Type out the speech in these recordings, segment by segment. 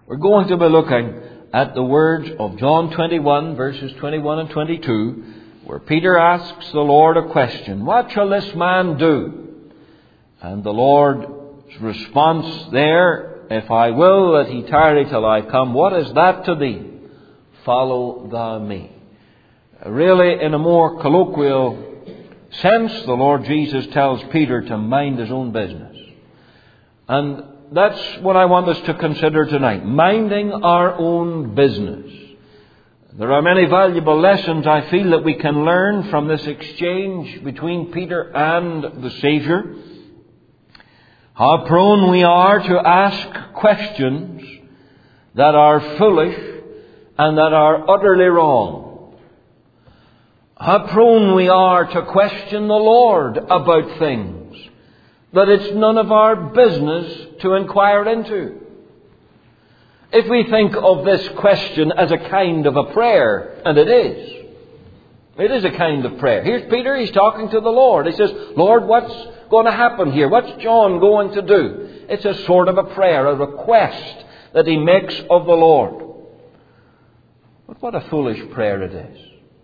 We're going to be looking at the words of John 21, verses 21 and 22, where Peter asks the Lord a question, "What shall this man do?" And the Lord's response there, "If I will that he tarry till I come, what is that to thee? Follow thou me." Really, in a more colloquial sense, the Lord Jesus tells Peter to mind his own business. And that's what I want us to consider tonight, minding our own business. There are many valuable lessons, I feel, that we can learn from this exchange between Peter and the Saviour. How prone we are to ask questions that are foolish and that are utterly wrong. How prone we are to question the Lord about things that it's none of our business to inquire into. If we think of this question as a kind of a prayer, and it is a kind of prayer. Here's Peter, he's talking to the Lord. He says, "Lord, what's going to happen here? What's John going to do?" It's a sort of a prayer, a request that he makes of the Lord. But what a foolish prayer it is.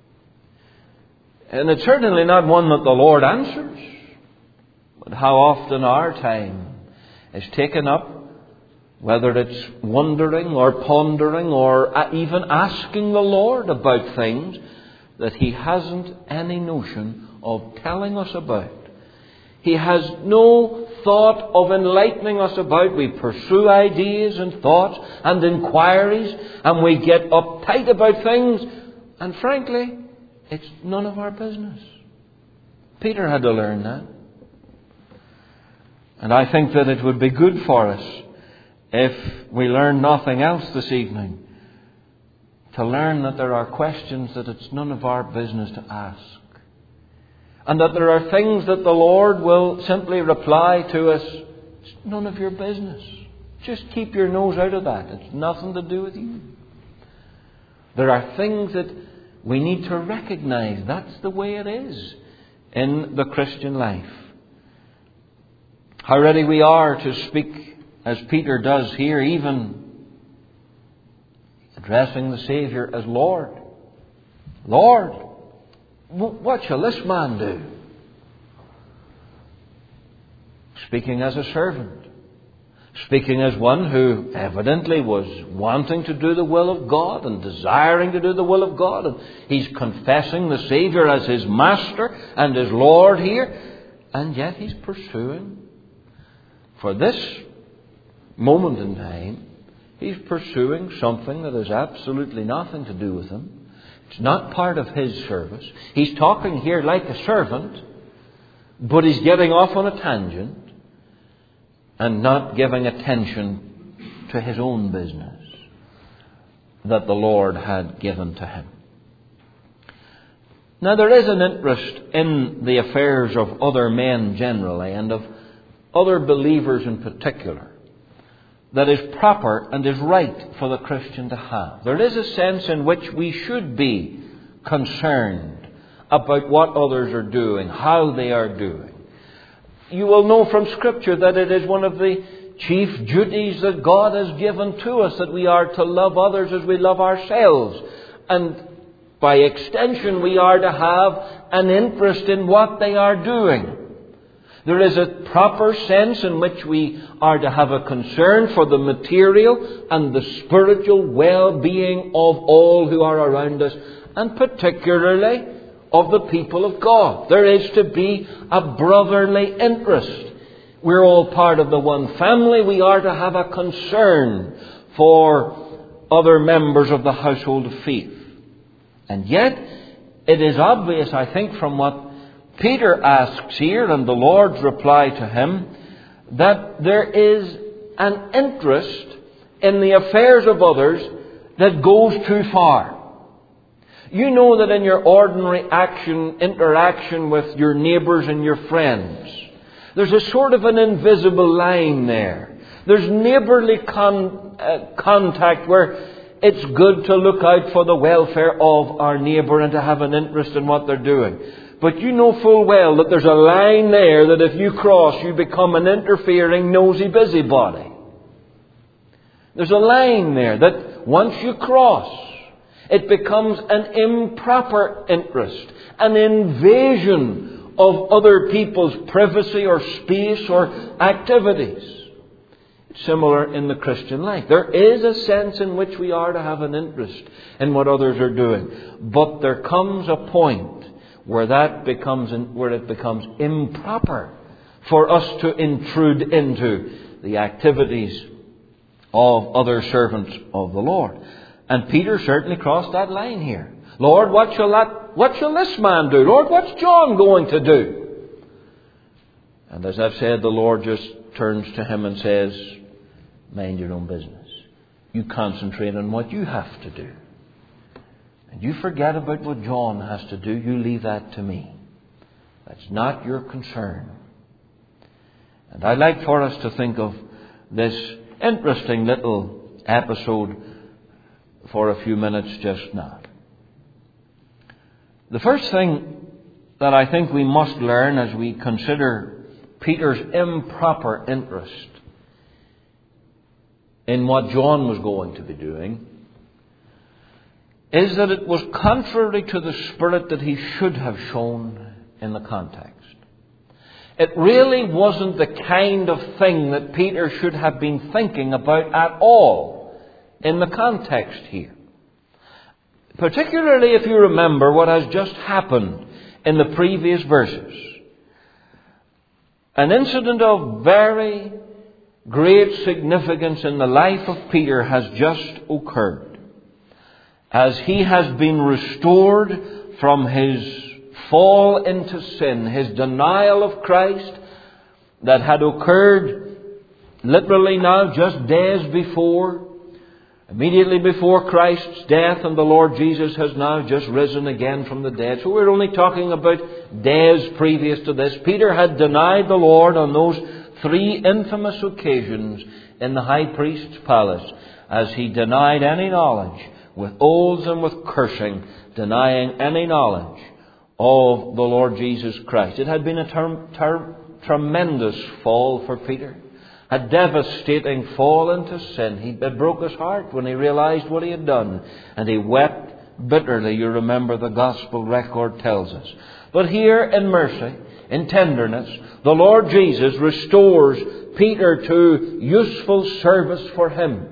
And it's certainly not one that the Lord answers. But how often our time is taken up, whether it's wondering or pondering or even asking the Lord about things that He hasn't any notion of telling us about. He has no thought of enlightening us about. We pursue ideas and thoughts and inquiries, and we get uptight about things, and frankly, it's none of our business. Peter had to learn that. And I think that it would be good for us, if we learn nothing else this evening, to learn that there are questions that it's none of our business to ask. And that there are things that the Lord will simply reply to us, "It's none of your business. Just keep your nose out of that. It's nothing to do with you." There are things that we need to recognize. That's the way it is in the Christian life. How ready we are to speak as Peter does here, even addressing the Saviour as Lord. "Lord, what shall this man do?" Speaking as a servant. Speaking as one who evidently was wanting to do the will of God and desiring to do the will of God. And he's confessing the Saviour as his Master and his Lord here. And yet he's pursuing, for this moment in time, he's pursuing something that has absolutely nothing to do with him. It's not part of his service. He's talking here like a servant, but he's getting off on a tangent and not giving attention to his own business that the Lord had given to him. Now, there is an interest in the affairs of other men generally, and of other believers in particular, that is proper and is right for the Christian to have. There is a sense in which we should be concerned about what others are doing, how they are doing. You will know from Scripture that it is one of the chief duties that God has given to us, that we are to love others as we love ourselves. And by extension, we are to have an interest in what they are doing. There is a proper sense in which we are to have a concern for the material and the spiritual well-being of all who are around us, and particularly of the people of God. There is to be a brotherly interest. We're all part of the one family. We are to have a concern for other members of the household of faith. And yet, it is obvious, I think, from what Peter asks here and the Lord's reply to him, that there is an interest in the affairs of others that goes too far. You know that in your ordinary interaction with your neighbours and your friends, there's a sort of an invisible line there. There's neighbourly contact where it's good to look out for the welfare of our neighbour and to have an interest in what they're doing. But you know full well that there's a line there that if you cross, you become an interfering, nosy busybody. There's a line there that once you cross, it becomes an improper interest, an invasion of other people's privacy or space or activities. It's similar in the Christian life. There is a sense in which we are to have an interest in what others are doing. But there comes a point where it becomes improper for us to intrude into the activities of other servants of the Lord. And Peter certainly crossed that line here. Lord, what shall this man do? Lord, what's John going to do? And as I've said, the Lord just turns to him and says, mind your own business. You concentrate on what you have to do. And you forget about what John has to do. You leave that to me. That's not your concern. And I'd like for us to think of this interesting little episode for a few minutes just now. The first thing that I think we must learn as we consider Peter's improper interest in what John was going to be doing is that it was contrary to the spirit that he should have shown in the context. It really wasn't the kind of thing that Peter should have been thinking about at all in the context here. Particularly if you remember what has just happened in the previous verses. An incident of very great significance in the life of Peter has just occurred. As he has been restored from his fall into sin, his denial of Christ that had occurred literally now just days before, immediately before Christ's death, and the Lord Jesus has now just risen again from the dead. So we're only talking about days previous to this. Peter had denied the Lord on those 3 infamous occasions in the high priest's palace, as he denied any knowledge, with oaths and with cursing, denying any knowledge of the Lord Jesus Christ. It had been a tremendous fall for Peter. A devastating fall into sin. It broke his heart when he realized what he had done. And he wept bitterly. You remember the gospel record tells us. But here in mercy, in tenderness, the Lord Jesus restores Peter to useful service for him.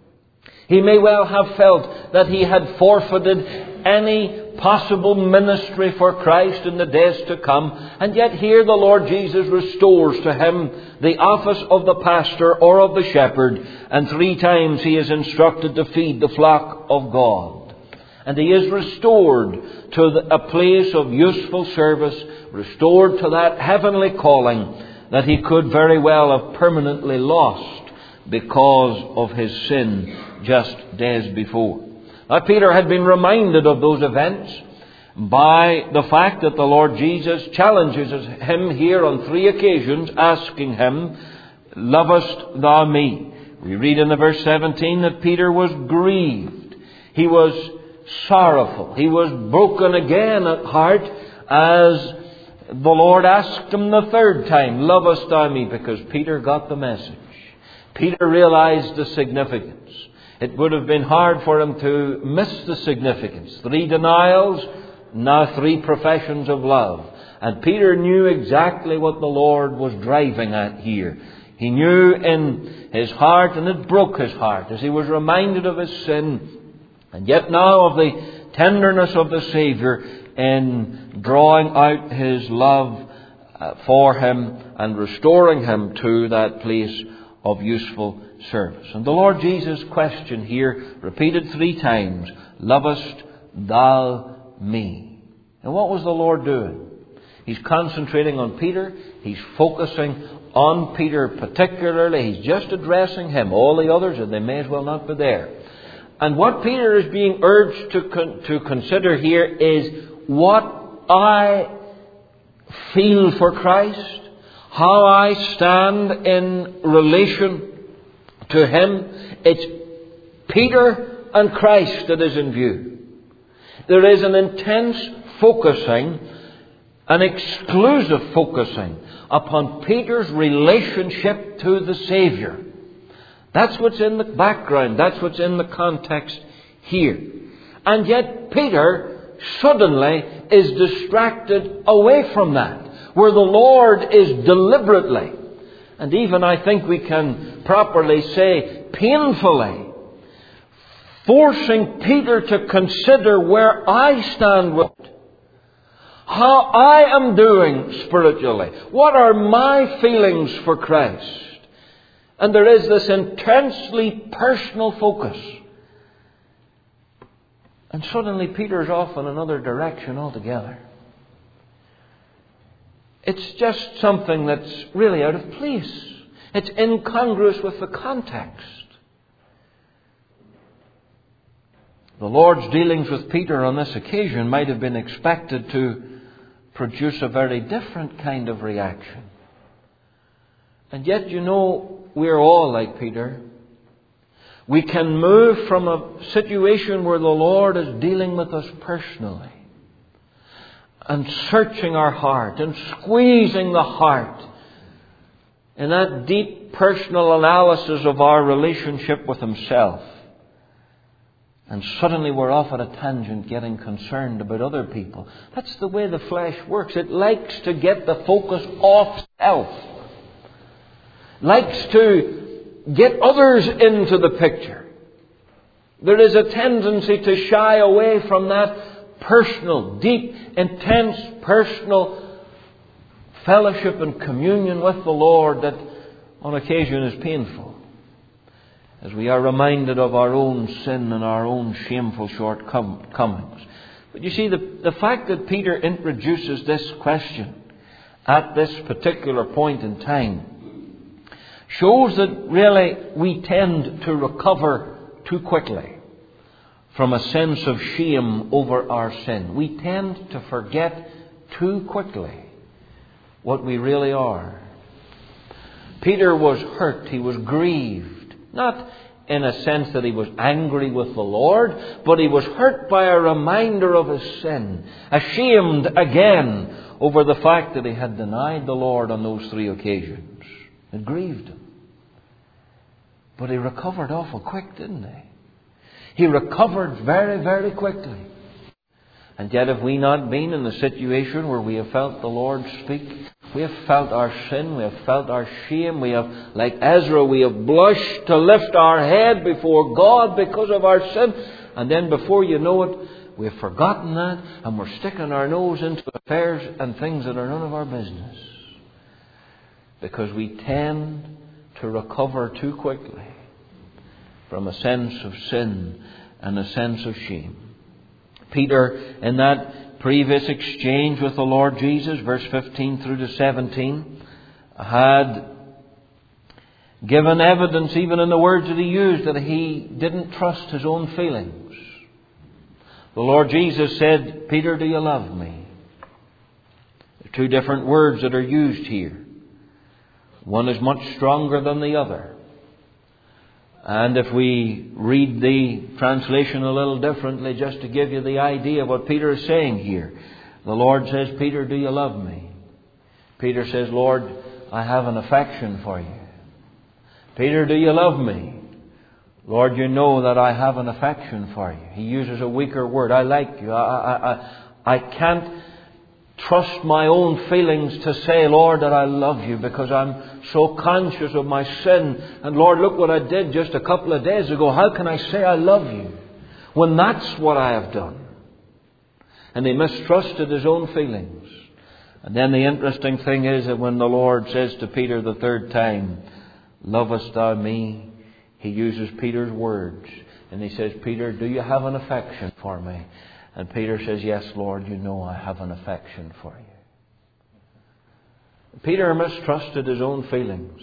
He may well have felt that he had forfeited any possible ministry for Christ in the days to come. And yet here the Lord Jesus restores to him the office of the pastor or of the shepherd. And 3 times he is instructed to feed the flock of God. And he is restored to a place of useful service, restored to that heavenly calling that he could very well have permanently lost because of his sin just days before. Now, Peter had been reminded of those events by the fact that the Lord Jesus challenges him here on 3 occasions, asking him, lovest thou me? We read in the verse 17 that Peter was grieved. He was sorrowful. He was broken again at heart as the Lord asked him the 3rd time, lovest thou me? Because Peter got the message. Peter realized the significance. It would have been hard for him to miss the significance. 3 denials, now 3 professions of love. And Peter knew exactly what the Lord was driving at here. He knew in his heart, and it broke his heart as he was reminded of his sin, and yet now of the tenderness of the Saviour in drawing out his love for him and restoring him to that place of useful service. And the Lord Jesus' question here, repeated 3 times, lovest thou me? And what was the Lord doing? He's concentrating on Peter. He's focusing on Peter particularly. He's just addressing him. All the others, and they may as well not be there. And what Peter is being urged to consider here is what I feel for Christ, how I stand in relation to him. It's Peter and Christ that is in view. There is an intense focusing, an exclusive focusing upon Peter's relationship to the Saviour. That's what's in the background. That's what's in the context here. And yet Peter suddenly is distracted away from that, where the Lord is deliberately, and even I think we can properly say painfully, forcing Peter to consider where I stand with it, how I am doing spiritually, what are my feelings for Christ. And there is this intensely personal focus. And suddenly Peter's off in another direction altogether. It's just something that's really out of place. It's incongruous with the context. The Lord's dealings with Peter on this occasion might have been expected to produce a very different kind of reaction. And yet, we're all like Peter. We can move from a situation where the Lord is dealing with us personally and searching our heart and squeezing the heart in that deep personal analysis of our relationship with Himself. And suddenly we're off at a tangent getting concerned about other people. That's the way the flesh works. It likes to get the focus off self. Likes to get others into the picture. There is a tendency to shy away from that personal, deep, intense personal fellowship and communion with the Lord that on occasion is painful, as we are reminded of our own sin and our own shameful shortcomings. But you see, the fact that Peter introduces this question at this particular point in time shows that really we tend to recover too quickly from a sense of shame over our sin. We tend to forget too quickly what we really are. Peter was hurt. He was grieved. Not in a sense that he was angry with the Lord, but he was hurt by a reminder of his sin. Ashamed again over the fact that he had denied the Lord on those 3 occasions. It grieved him. But he recovered awful quick, didn't he? He recovered very, very quickly. And yet have we not been in the situation where we have felt the Lord speak? We have felt our sin, we have felt our shame, we have, like Ezra, we have blushed to lift our head before God because of our sin. And then before you know it, we have forgotten that and we're sticking our nose into affairs and things that are none of our business. Because we tend to recover too quickly from a sense of sin and a sense of shame. Peter, in that previous exchange with the Lord Jesus, verse 15 through to 17, had given evidence, even in the words that he used, that he didn't trust his own feelings. The Lord Jesus said, "Peter, do you love me?" There are 2 different words that are used here. One is much stronger than the other. And if we read the translation a little differently, just to give you the idea of what Peter is saying here. The Lord says, "Peter, do you love me?" Peter says, "Lord, I have an affection for you." "Peter, do you love me?" "Lord, you know that I have an affection for you." He uses a weaker word. "I like you. I can't trust my own feelings to say, Lord, that I love you because I'm so conscious of my sin. And Lord, look what I did just a couple of days ago. How can I say I love you when that's what I have done?" And he mistrusted his own feelings. And then the interesting thing is that when the Lord says to Peter the 3rd time, "Lovest thou me?" he uses Peter's words. And he says, "Peter, do you have an affection for me?" And Peter says, "Yes, Lord, you know I have an affection for you." Peter mistrusted his own feelings.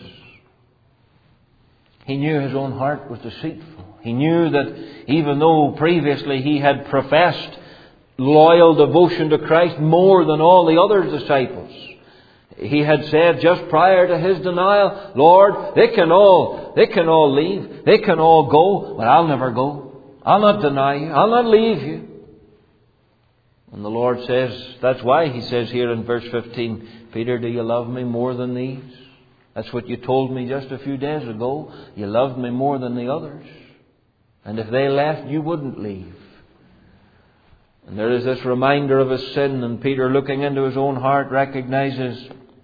He knew his own heart was deceitful. He knew that even though previously he had professed loyal devotion to Christ more than all the other disciples, he had said just prior to his denial, "Lord, they can all leave. They can all go, but I'll never go. I'll not deny you. I'll not leave you." And the Lord says, that's why he says here in verse 15, "Peter, do you love me more than these?" That's what you told me just a few days ago. You loved me more than the others. And if they left, you wouldn't leave. And there is this reminder of his sin, and Peter, looking into his own heart, recognizes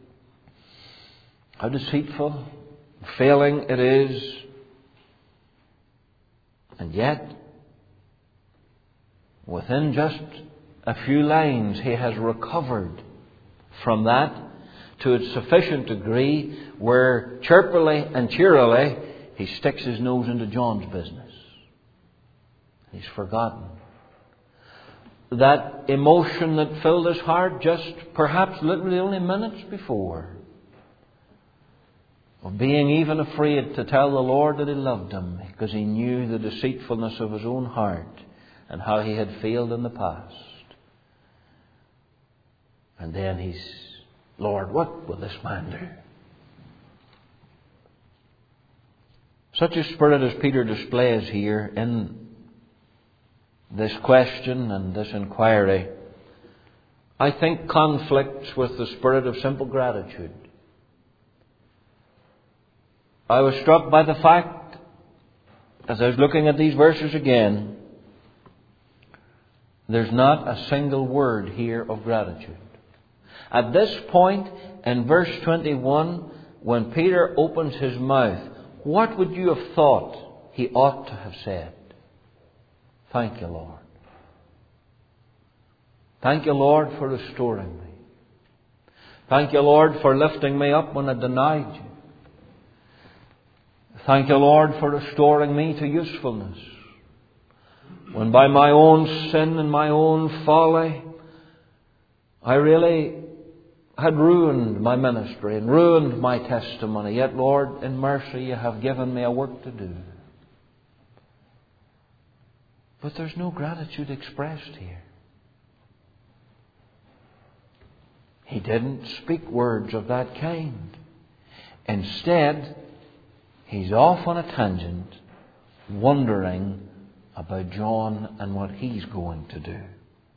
how deceitful, failing it is. And yet, within just a few lines, he has recovered from that to a sufficient degree where chirpily and cheerily he sticks his nose into John's business. He's forgotten that emotion that filled his heart just perhaps literally only minutes before, of being even afraid to tell the Lord that he loved him because he knew the deceitfulness of his own heart and how he had failed in the past. And then he's, Lord, what will this man do? Such a spirit as Peter displays here in this question and this inquiry, I think, conflicts with the spirit of simple gratitude. I was struck by the fact, as I was looking at these verses again, there's not a single word here of gratitude. At this point, in verse 21, when Peter opens his mouth, what would you have thought he ought to have said? Thank you, Lord. Thank you, Lord, for restoring me. Thank you, Lord, for lifting me up when I denied you. Thank you, Lord, for restoring me to usefulness, when by my own sin and my own folly, I really had ruined my ministry and ruined my testimony. Yet, Lord, in mercy, you have given me a work to do. But there's no gratitude expressed here. He didn't speak words of that kind. Instead, he's off on a tangent, wondering about John and what he's going to do.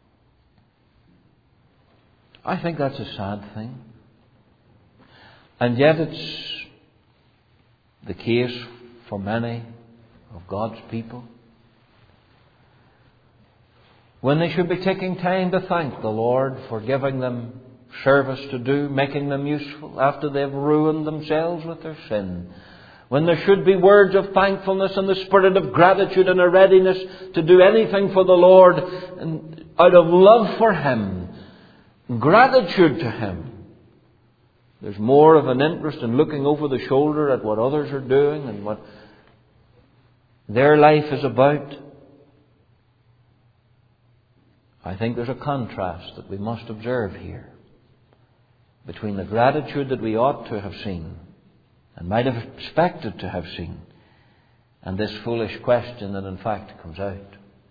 I think that's a sad thing. And yet it's the case for many of God's people. When they should be taking time to thank the Lord for giving them service to do, making them useful after they've ruined themselves with their sin. When there should be words of thankfulness and the spirit of gratitude and a readiness to do anything for the Lord and out of love for Him, gratitude to Him. There's more of an interest in looking over the shoulder at what others are doing and what their life is about. I think there's a contrast that we must observe here between the gratitude that we ought to have seen and might have expected to have seen and this foolish question that in fact comes out.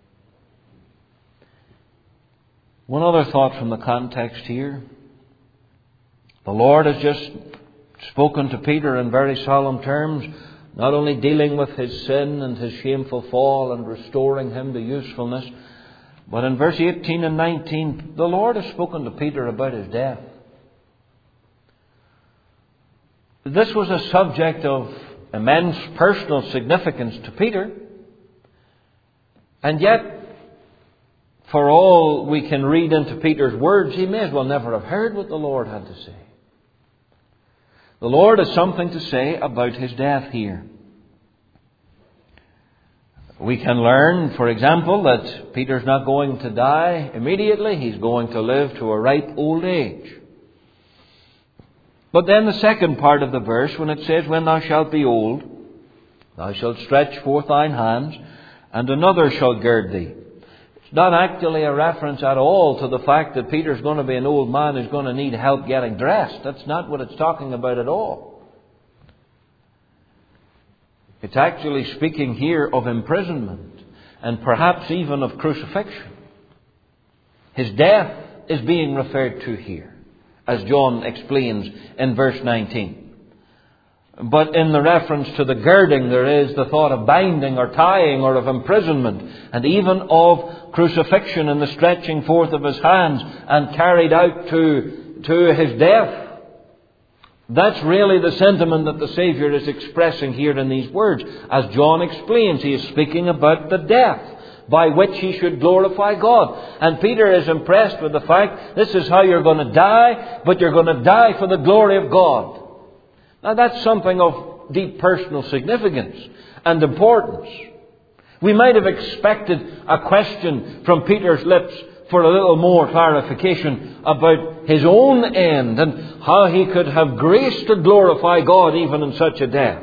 One other thought from the context here. The Lord has just spoken to Peter in very solemn terms, not only dealing with his sin and his shameful fall and restoring him to usefulness, but in verse 18 and 19, the Lord has spoken to Peter about his death. This was a subject of immense personal significance to Peter. And yet, for all we can read into Peter's words, he may as well never have heard what the Lord had to say. The Lord has something to say about his death here. We can learn, for example, that Peter's not going to die immediately. He's going to live to a ripe old age. But then the second part of the verse, when it says, "When thou shalt be old, thou shalt stretch forth thine hands, and another shall gird thee." It's not actually a reference at all to the fact that Peter's going to be an old man who's going to need help getting dressed. That's not what it's talking about at all. It's actually speaking here of imprisonment and perhaps even of crucifixion. His death is being referred to here, as John explains in verse 19. But in the reference to the girding, there is the thought of binding or tying or of imprisonment and even of crucifixion and the stretching forth of his hands and carried out to his death. That's really the sentiment that the Saviour is expressing here in these words. As John explains, he is speaking about the death by which he should glorify God. And Peter is impressed with the fact, this is how you're going to die, but you're going to die for the glory of God. Now that's something of deep personal significance and importance. We might have expected a question from Peter's lips for a little more clarification about his own end and how he could have grace to glorify God even in such a death.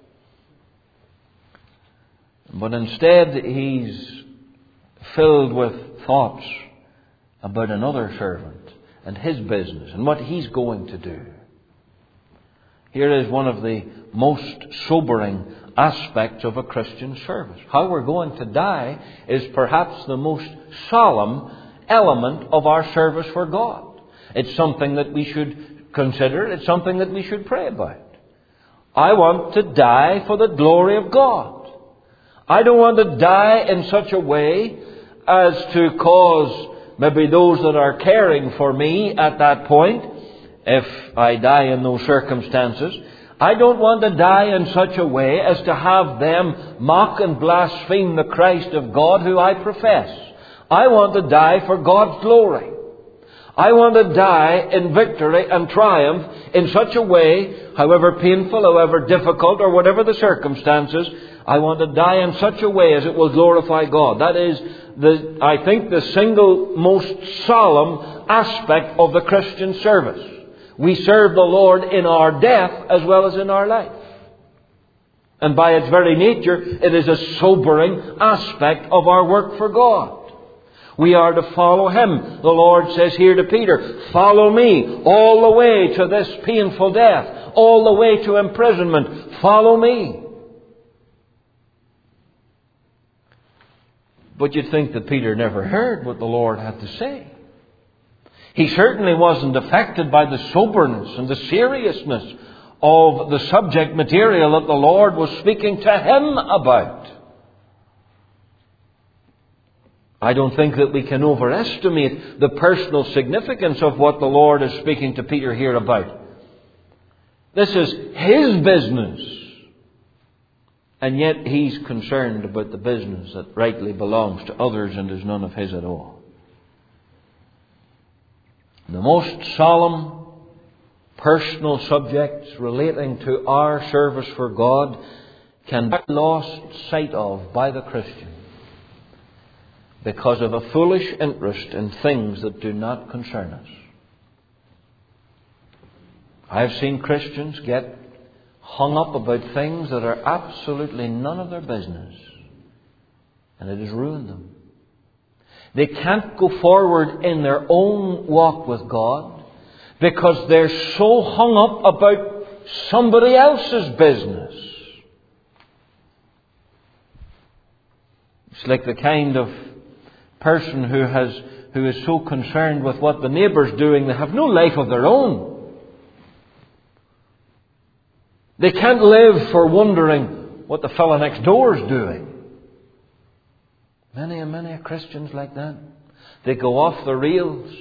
But instead he's filled with thoughts about another servant and his business and what he's going to do. Here is one of the most sobering aspects of a Christian service. How we're going to die is perhaps the most solemn element of our service for God. It's something that we should consider. It's something that we should pray about. I want to die for the glory of God. I don't want to die in such a way as to cause maybe those that are caring for me at that point, if I die in those circumstances, I don't want to die in such a way as to have them mock and blaspheme the Christ of God who I profess. I want to die for God's glory. I want to die in victory and triumph in such a way, however painful, however difficult, or whatever the circumstances, I want to die in such a way as it will glorify God. That is, I think, the single most solemn aspect of the Christian service. We serve the Lord in our death as well as in our life. And by its very nature, it is a sobering aspect of our work for God. We are to follow Him. The Lord says here to Peter, follow me all the way to this painful death, all the way to imprisonment. Follow me. But you'd think that Peter never heard what the Lord had to say. He certainly wasn't affected by the soberness and the seriousness of the subject material that the Lord was speaking to him about. I don't think that we can overestimate the personal significance of what the Lord is speaking to Peter here about. This is His business. And yet He's concerned about the business that rightly belongs to others and is none of His at all. The most solemn personal subjects relating to our service for God can be lost sight of by the Christian because of a foolish interest in things that do not concern us. I've seen Christians get hung up about things that are absolutely none of their business, and it has ruined them. They can't go forward in their own walk with God because they're so hung up about somebody else's business. It's like the kind of person who is so concerned with what the neighbour's doing, they have no life of their own. They can't live for wondering what the fellow next door is doing. Many and many Christians like that. They go off the rails.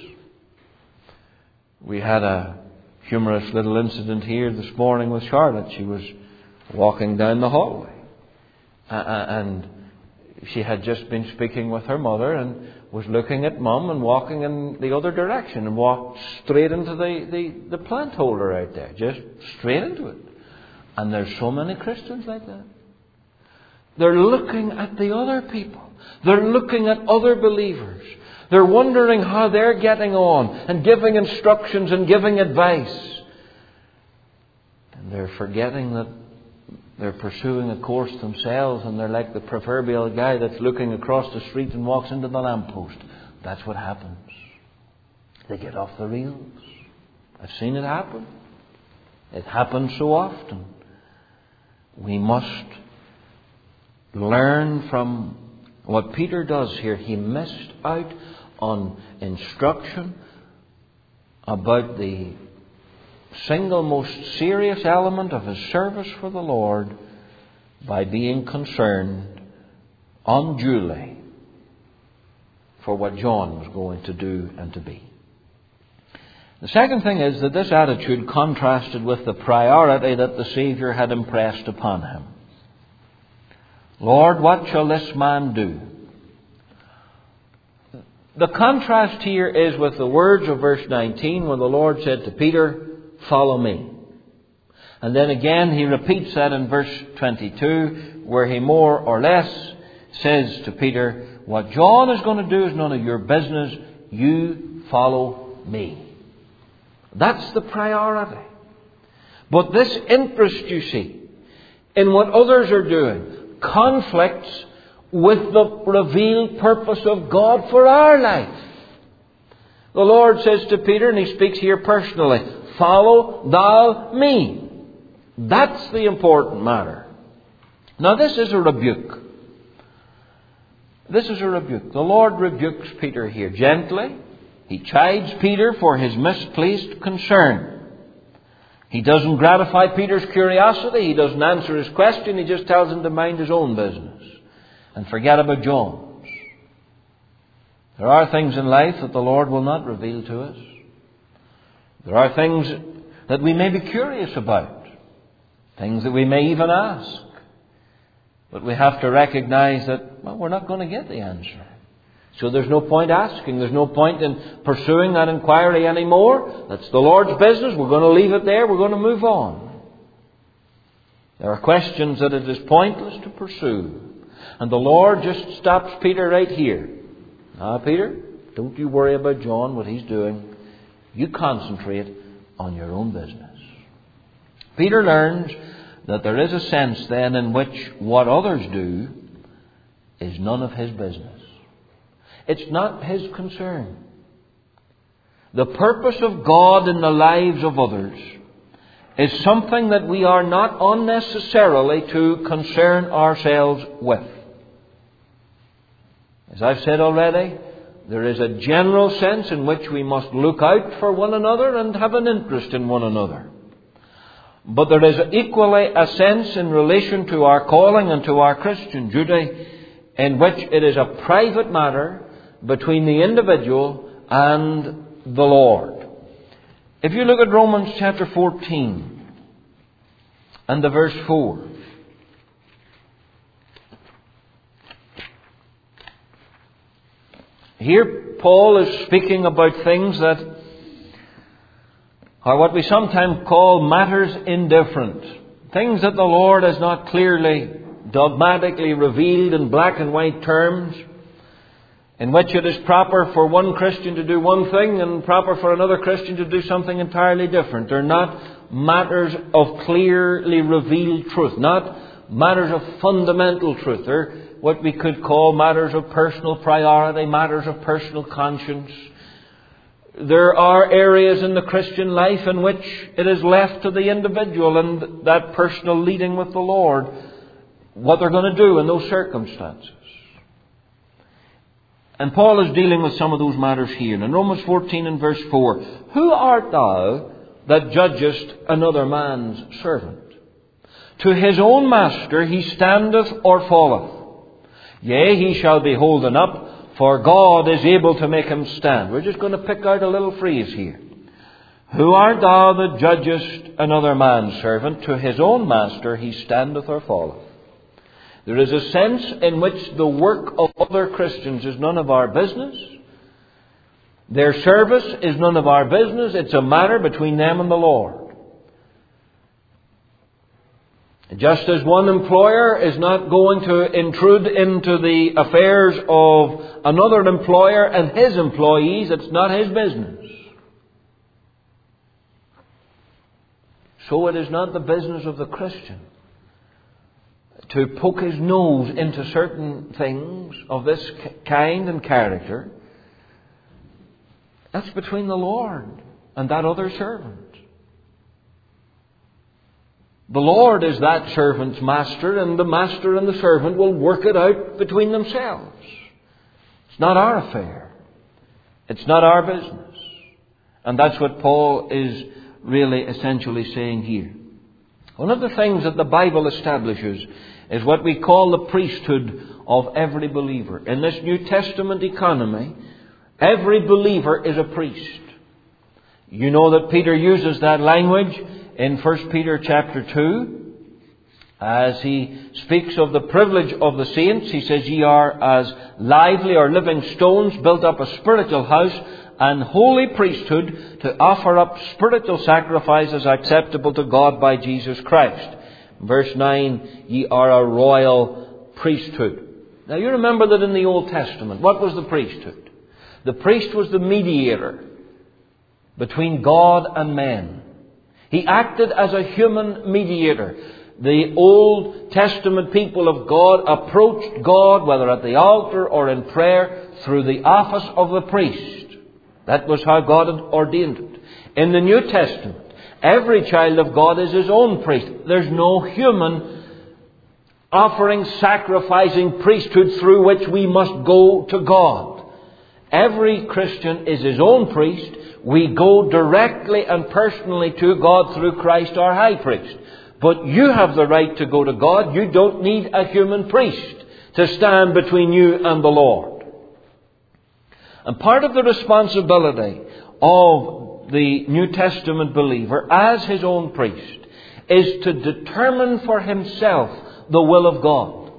We had a humorous little incident here this morning with Charlotte. She was walking down the hallway. And she had just been speaking with her mother and was looking at Mum and walking in the other direction and walked straight into the plant holder out there. Just straight into it. And there's so many Christians like that. They're looking at the other people. They're looking at other believers. They're wondering how they're getting on and giving instructions and giving advice. And they're forgetting that they're pursuing a course themselves, and they're like the proverbial guy that's looking across the street and walks into the lamppost. That's what happens. They get off the rails. I've seen it happen. It happens so often. We must learn from what Peter does here. He missed out on instruction about the single most serious element of his service for the Lord by being concerned unduly for what John was going to do and to be. The second thing is that this attitude contrasted with the priority that the Saviour had impressed upon him. Lord, what shall this man do? The contrast here is with the words of verse 19 when the Lord said to Peter, follow me. And then again he repeats that in verse 22 where he more or less says to Peter, what John is going to do is none of your business. You follow me. That's the priority. But this interest, you see, in what others are doing conflicts with the revealed purpose of God for our life. The Lord says to Peter, and he speaks here personally, follow thou me. That's the important matter. Now this is a rebuke. This is a rebuke. The Lord rebukes Peter here gently. He chides Peter for his misplaced concern. He doesn't gratify Peter's curiosity. He doesn't answer his question. He just tells him to mind his own business and forget about John's. There are things in life that the Lord will not reveal to us. There are things that we may be curious about. Things that we may even ask. But we have to recognize that, well, we're not going to get the answer. So there's no point asking. There's no point in pursuing that inquiry anymore. That's the Lord's business. We're going to leave it there. We're going to move on. There are questions that it is pointless to pursue. And the Lord just stops Peter right here. Now, Peter, don't you worry about John, what he's doing. You concentrate on your own business. Peter learns that there is a sense then in which what others do is none of his business. It's not his concern. The purpose of God in the lives of others is something that we are not unnecessarily to concern ourselves with. As I've said already, there is a general sense in which we must look out for one another and have an interest in one another. But there is equally a sense in relation to our calling and to our Christian duty in which it is a private matter between the individual and the Lord. If you look at Romans chapter 14 and the verse 4. Here Paul is speaking about things that are what we sometimes call matters indifferent. Things that the Lord has not clearly, dogmatically revealed in black and white terms, in which it is proper for one Christian to do one thing and proper for another Christian to do something entirely different. They're not matters of clearly revealed truth, not matters of fundamental truth. They're what we could call matters of personal priority, matters of personal conscience. There are areas in the Christian life in which it is left to the individual and that personal leading with the Lord what they're going to do in those circumstances. And Paul is dealing with some of those matters here. In Romans 14 and verse 4, who art thou that judgest another man's servant? To his own master he standeth or falleth. Yea, he shall be holden up, for God is able to make him stand. We're just going to pick out a little phrase here. Who art thou that judgest another man's servant? To his own master he standeth or falleth. There is a sense in which the work of other Christians is none of our business. Their service is none of our business. It's a matter between them and the Lord. Just as one employer is not going to intrude into the affairs of another employer and his employees, it's not his business. So it is not the business of the Christian to poke his nose into certain things of this kind and character. That's between the Lord and that other servant. The Lord is that servant's master, and the master and the servant will work it out between themselves. It's not our affair. It's not our business. And that's what Paul is really essentially saying here. One of the things that the Bible establishes is what we call the priesthood of every believer. In this New Testament economy, every believer is a priest. You know that Peter uses that language in 1 Peter chapter 2. As he speaks of the privilege of the saints, he says, "Ye are as lively or living stones, built up a spiritual house and holy priesthood, to offer up spiritual sacrifices acceptable to God by Jesus Christ." Verse 9, "Ye are a royal priesthood." Now you remember that in the Old Testament, what was the priesthood? The priest was the mediator between God and men. He acted as a human mediator. The Old Testament people of God approached God, whether at the altar or in prayer, through the office of the priest. That was how God had ordained it. In the New Testament, every child of God is his own priest. There's no human offering, sacrificing priesthood through which we must go to God. Every Christian is his own priest. We go directly and personally to God through Christ our high priest. But you have the right to go to God. You don't need a human priest to stand between you and the Lord. And part of the responsibility of the New Testament believer as his own priest is to determine for himself the will of God.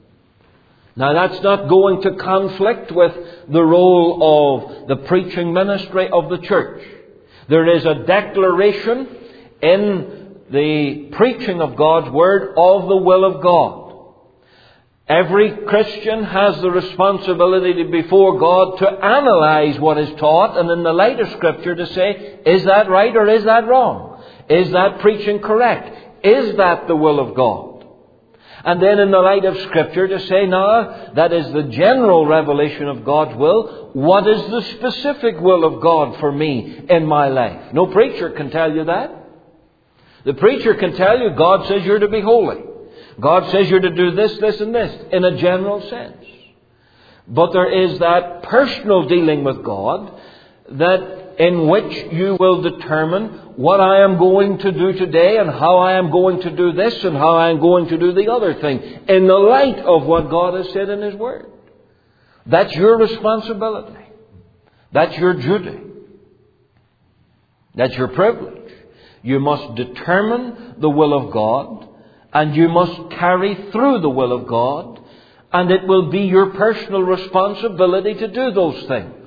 Now that's not going to conflict with the role of the preaching ministry of the church. There is a declaration in the preaching of God's Word of the will of God. Every Christian has the responsibility before God to analyze what is taught, and in the light of Scripture to say, is that right or is that wrong? Is that preaching correct? Is that the will of God? And then in the light of Scripture to say, now, that is the general revelation of God's will. What is the specific will of God for me in my life? No preacher can tell you that. The preacher can tell you, God says you're to be holy. God says you're to do this, this, and this, in a general sense. But there is that personal dealing with God, that in which you will determine what I am going to do today and how I am going to do this and how I am going to do the other thing, in the light of what God has said in His Word. That's your responsibility. That's your duty. That's your privilege. You must determine the will of God, and you must carry through the will of God, and it will be your personal responsibility to do those things.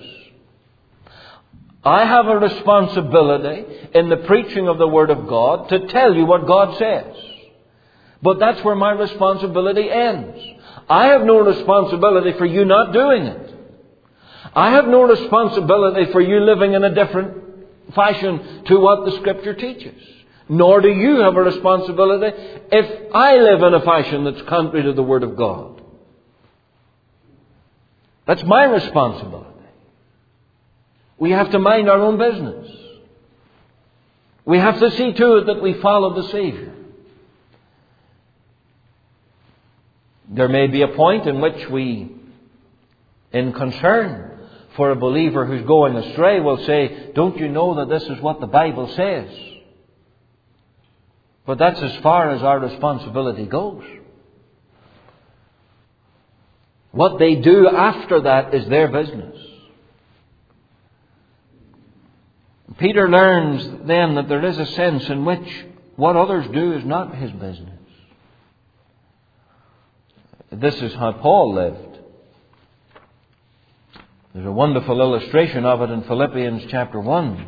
I have a responsibility in the preaching of the Word of God to tell you what God says. But that's where my responsibility ends. I have no responsibility for you not doing it. I have no responsibility for you living in a different fashion to what the Scripture teaches. Nor do you have a responsibility if I live in a fashion that's contrary to the Word of God. That's my responsibility. We have to mind our own business. We have to see to it that we follow the Savior. There may be a point in which we, in concern for a believer who's going astray, will say, don't you know that this is what the Bible says? But that's as far as our responsibility goes. What they do after that is their business. Peter learns then that there is a sense in which what others do is not his business. This is how Paul lived. There's a wonderful illustration of it in Philippians chapter 1.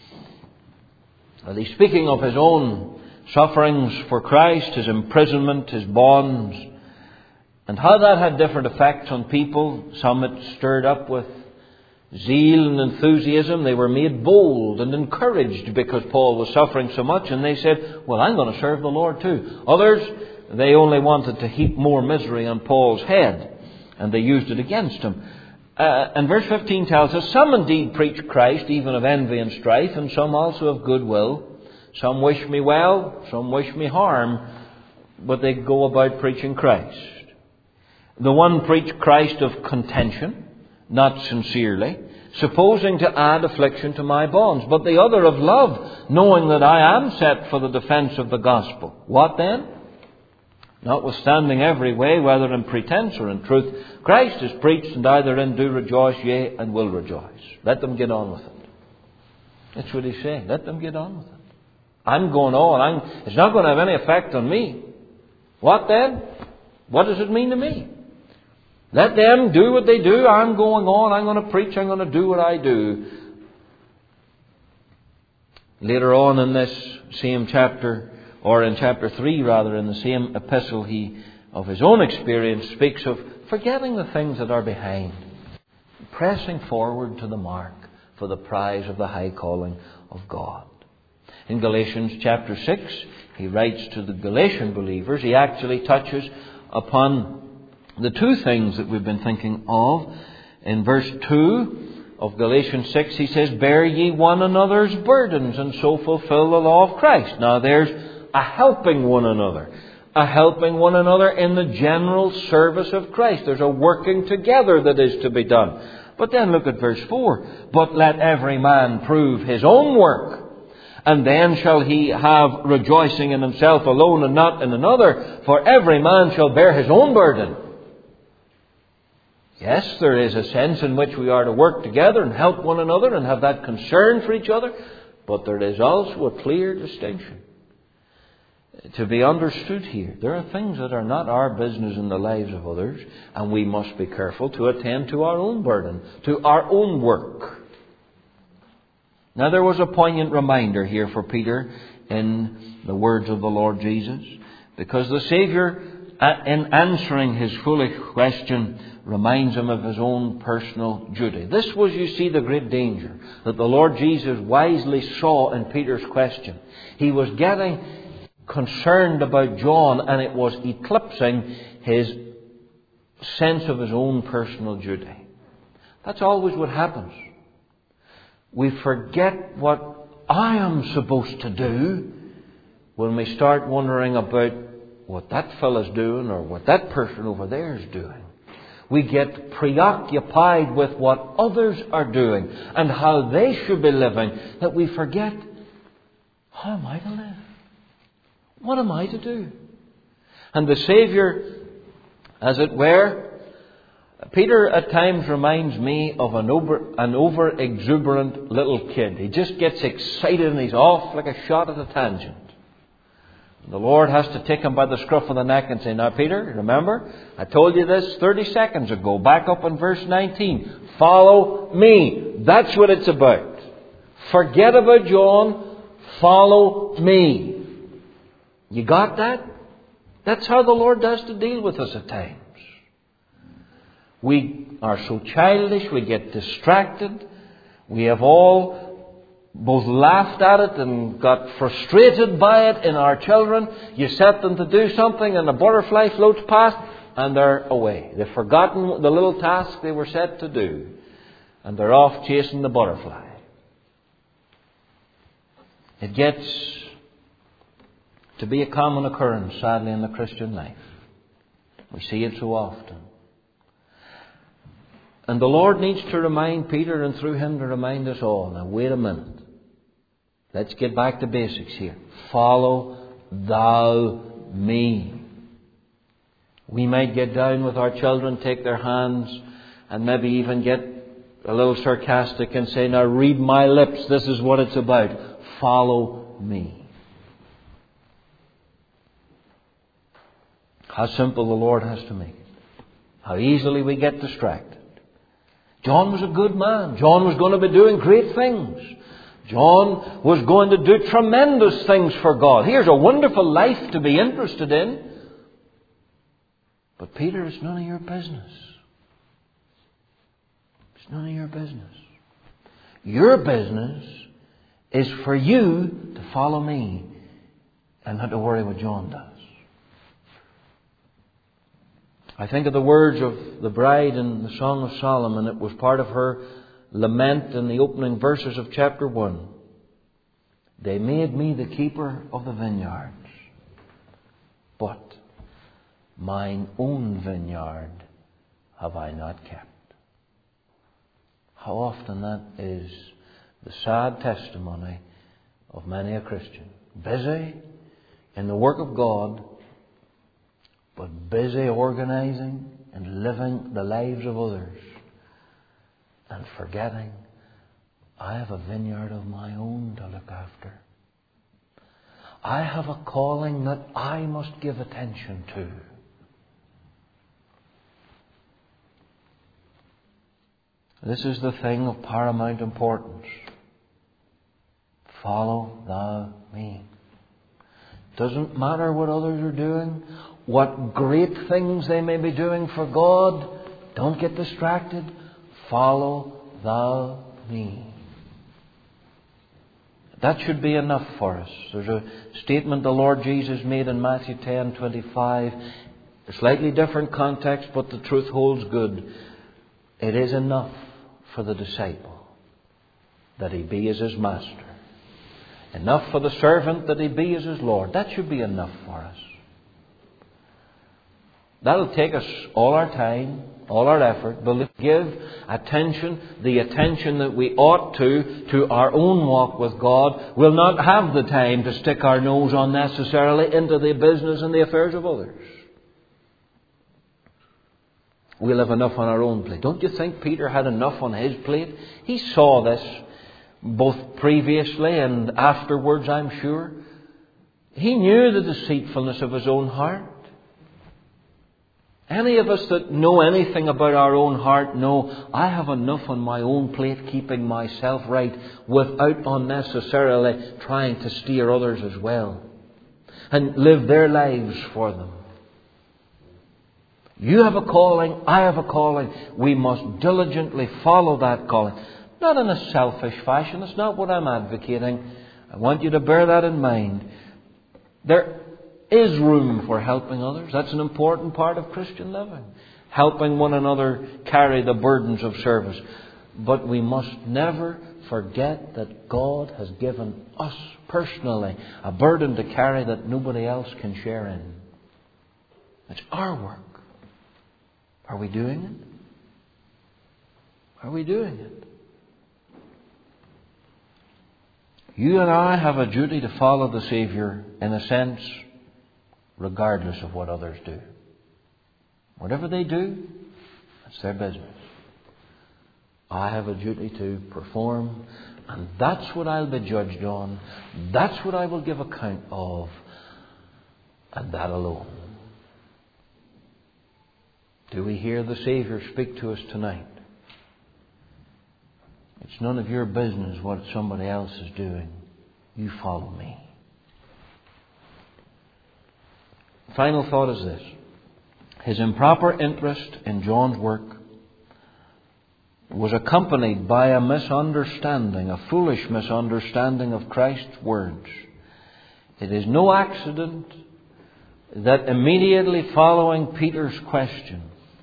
He's speaking of his own sufferings for Christ, his imprisonment, his bonds, and how that had different effects on people. Some it stirred up with zeal and enthusiasm. They were made bold and encouraged because Paul was suffering so much, and they said, well, I'm going to serve the Lord too. Others, they only wanted to heap more misery on Paul's head, and they used it against him. And verse 15 tells us, some indeed preach Christ, even of envy and strife, and some also of goodwill. Some wish me well, some wish me harm, but they go about preaching Christ. The one preached Christ of contention, not sincerely, supposing to add affliction to my bonds, but the other of love, knowing that I am set for the defence of the gospel. What then? Notwithstanding every way, whether in pretense or in truth, Christ is preached, and I therein do rejoice, yea, and will rejoice. Let them get on with it. That's what he's saying. Let them get on with it. I'm going on. It's not going to have any effect on me. What then? What does it mean to me? Let them do what they do. I'm going on. I'm going to preach. I'm going to do what I do. Later on in this same chapter, or in chapter 3 rather, in the same epistle, he, of his own experience, speaks of forgetting the things that are behind, pressing forward to the mark for the prize of the high calling of God. In Galatians chapter 6, he writes to the Galatian believers. He actually touches upon the two things that we've been thinking of. In verse 2 of Galatians 6, he says, "Bear ye one another's burdens, and so fulfill the law of Christ." Now there's a helping one another. A helping one another in the general service of Christ. There's a working together that is to be done. But then look at verse 4. "But let every man prove his own work, and then shall he have rejoicing in himself alone and not in another. For every man shall bear his own burden." Yes, there is a sense in which we are to work together and help one another and have that concern for each other. But there is also a clear distinction to be understood here. There are things that are not our business in the lives of others, and we must be careful to attend to our own burden, to our own work. Now there was a poignant reminder here for Peter in the words of the Lord Jesus, because the Saviour, in answering his foolish question, reminds him of his own personal duty. This was, you see, the great danger that the Lord Jesus wisely saw in Peter's question. He was getting concerned about John, and it was eclipsing his sense of his own personal duty. That's always what happens. We forget what I am supposed to do when we start wondering about what that fellow's doing or what that person over there is doing. We get preoccupied with what others are doing and how they should be living, that we forget, how am I to live? What am I to do? And the Saviour, as it were, Peter at times reminds me of an over-exuberant little kid. He just gets excited and he's off like a shot at a tangent. The Lord has to take him by the scruff of the neck and say, "Now Peter, remember, I told you this 30 seconds ago. Back up in verse 19. Follow me." That's what it's about. Forget about John. Follow me. You got that? That's how the Lord does to deal with us at times. We are so childish, we get distracted. We have all both laughed at it and got frustrated by it in our children. You set them to do something and a butterfly floats past and they're away. They've forgotten the little task they were set to do, and they're off chasing the butterfly. It gets to be a common occurrence, sadly, in the Christian life. We see it so often. And the Lord needs to remind Peter, and through him to remind us all, now wait a minute. Let's get back to basics here. Follow thou me. We might get down with our children, take their hands, and maybe even get a little sarcastic and say, "Now read my lips, this is what it's about. Follow me." How simple the Lord has to make it. How easily we get distracted. John was a good man. John was going to be doing great things. John was going to do tremendous things for God. Here's a wonderful life to be interested in. But Peter, it's none of your business. It's none of your business. Your business is for you to follow me and not to worry what John does. I think of the words of the bride in the Song of Solomon. It was part of her lament in the opening verses of chapter 1. "They made me the keeper of the vineyards, but mine own vineyard have I not kept." How often that is the sad testimony of many a Christian. Busy in the work of God, but busy organizing and living the lives of others, and forgetting I have a vineyard of my own to look after. I have a calling that I must give attention to. This is the thing of paramount importance. Follow thou me. Doesn't matter what others are doing, what great things they may be doing for God. Don't get distracted. Follow thou me. That should be enough for us. There's a statement the Lord Jesus made in Matthew 10:25. A slightly different context, but the truth holds good. It is enough for the disciple that he be as his master. Enough for the servant that he be as his Lord. That should be enough for us. That'll take us all our time, all our effort, but give attention, the attention that we ought to our own walk with God. We'll not have the time to stick our nose unnecessarily into the business and the affairs of others. We'll have enough on our own plate. Don't you think Peter had enough on his plate? He saw this both previously and afterwards, I'm sure. He knew the deceitfulness of his own heart. Any of us that know anything about our own heart know I have enough on my own plate keeping myself right without unnecessarily trying to steer others as well and live their lives for them. You have a calling, I have a calling. We must diligently follow that calling. Not in a selfish fashion. That's not what I'm advocating. I want you to bear that in mind. There is room for helping others. That's an important part of Christian living. Helping one another carry the burdens of service. But we must never forget that God has given us personally a burden to carry that nobody else can share in. It's our work. Are we doing it? Are we doing it? You and I have a duty to follow the Saviour, in a sense, regardless of what others do. Whatever they do, that's their business. I have a duty to perform, and that's what I'll be judged on. That's what I will give account of, and that alone. Do we hear the Saviour speak to us tonight? It's none of your business what somebody else is doing. You follow me. Final thought is this. His improper interest in John's work was accompanied by a misunderstanding, a foolish misunderstanding of Christ's words. It is no accident that immediately following Peter's question,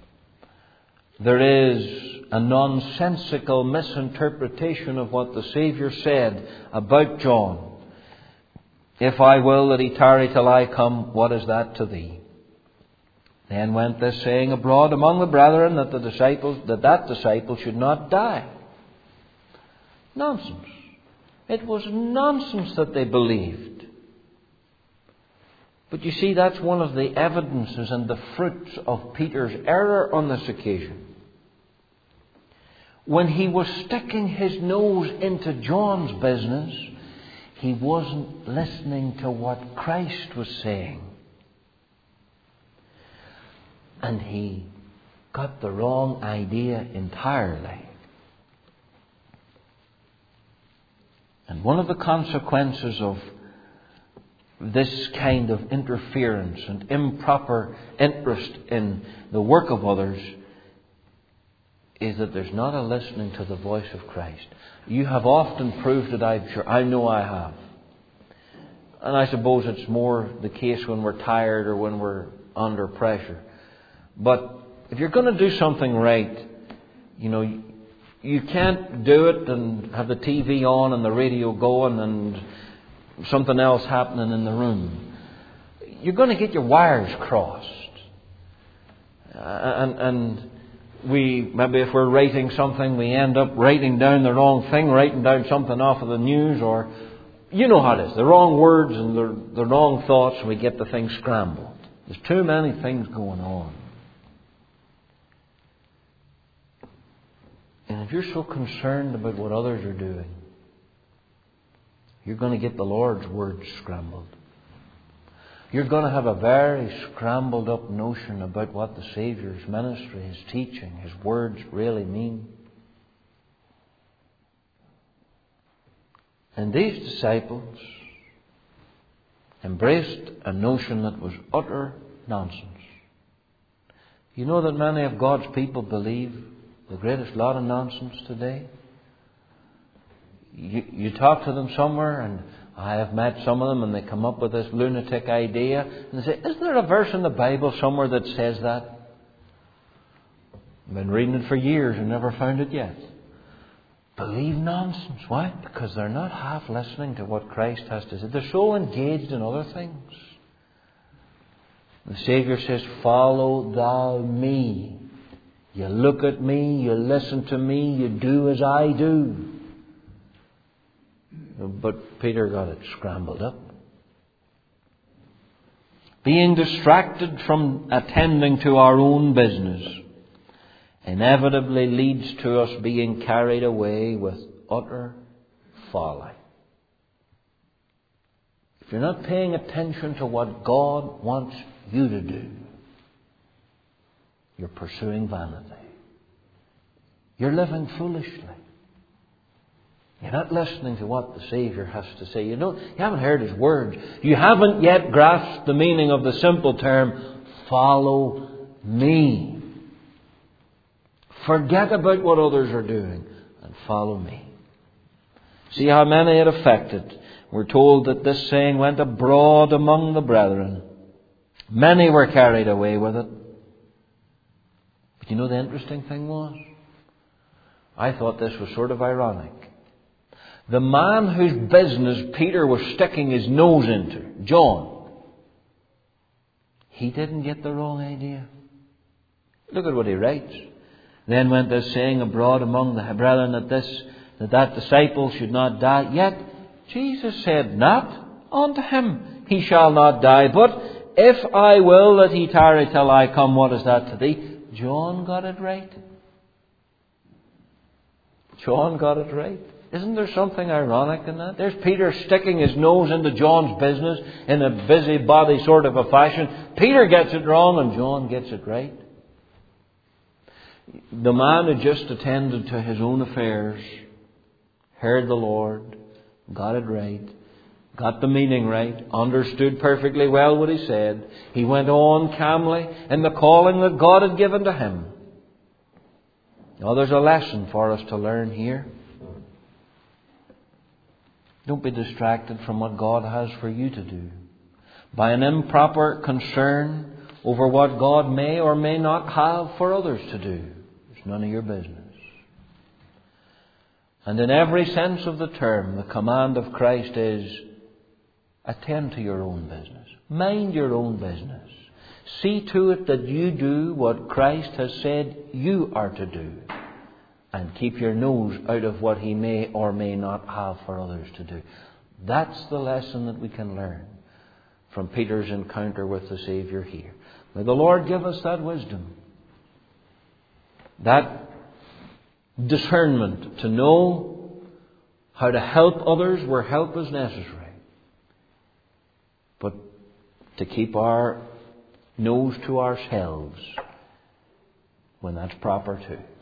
there is a nonsensical misinterpretation of what the Saviour said about John. If I will that he tarry till I come, what is that to thee? Then went this saying abroad among the brethren that that disciple should not die. Nonsense. It was nonsense that they believed. But you see, that's one of the evidences and the fruits of Peter's error on this occasion. When he was sticking his nose into John's business, he wasn't listening to what Christ was saying. And he got the wrong idea entirely. And one of the consequences of this kind of interference and improper interest in the work of others is that there's not a listening to the voice of Christ. You have often proved it, I'm sure. I know I have. And I suppose it's more the case when we're tired or when we're under pressure. But if you're going to do something right, you can't do it and have the TV on and the radio going and something else happening in the room. You're going to get your wires crossed. And maybe if we're writing something, we end up writing down the wrong thing, writing down something off of the news, or you know how it is, the wrong words and the wrong thoughts, and we get the thing scrambled. There's too many things going on. In And if you're so concerned about what others are doing, you're going to get the Lord's Word scrambled. You're going to have a very scrambled up notion about what the Saviour's ministry, His teaching, His words really mean. And these disciples embraced a notion that was utter nonsense. You know that many of God's people believe the greatest lot of nonsense today? You talk to them somewhere, and I have met some of them, and they come up with this lunatic idea, and they say, isn't there a verse in the Bible somewhere that says that? I've been reading it for years and never found it yet. Believe nonsense. Why? Because they're not half listening to what Christ has to say. They're so engaged in other things. The Saviour says, follow thou me. You look at me, you listen to me, you do as I do. But Peter got it scrambled up. Being distracted from attending to our own business inevitably leads to us being carried away with utter folly. If you're not paying attention to what God wants you to do, you're pursuing vanity. You're living foolishly. You're not listening to what the Saviour has to say. You haven't heard His words. You haven't yet grasped the meaning of the simple term, follow me. Forget about what others are doing and follow me. See how many it affected. We're told that this saying went abroad among the brethren. Many were carried away with it. But you know the interesting thing was? I thought this was sort of ironic. The man whose business Peter was sticking his nose into, John, he didn't get the wrong idea. Look at what he writes. Then went this saying abroad among the brethren that disciple should not die. Yet Jesus said not unto him, he shall not die. But if I will that he tarry till I come, what is that to thee? John got it right. John got it right. Isn't there something ironic in that? There's Peter sticking his nose into John's business in a busybody sort of a fashion. Peter gets it wrong and John gets it right. The man who just attended to his own affairs, heard the Lord, got it right, got the meaning right, understood perfectly well what he said. He went on calmly in the calling that God had given to him. Now there's a lesson for us to learn here. Don't be distracted from what God has for you to do by an improper concern over what God may or may not have for others to do. It's none of your business. And in every sense of the term, the command of Christ is, attend to your own business. Mind your own business. See to it that you do what Christ has said you are to do. And keep your nose out of what He may or may not have for others to do. That's the lesson that we can learn from Peter's encounter with the Saviour here. May the Lord give us that wisdom, that discernment to know how to help others where help is necessary, but to keep our nose to ourselves when that's proper too.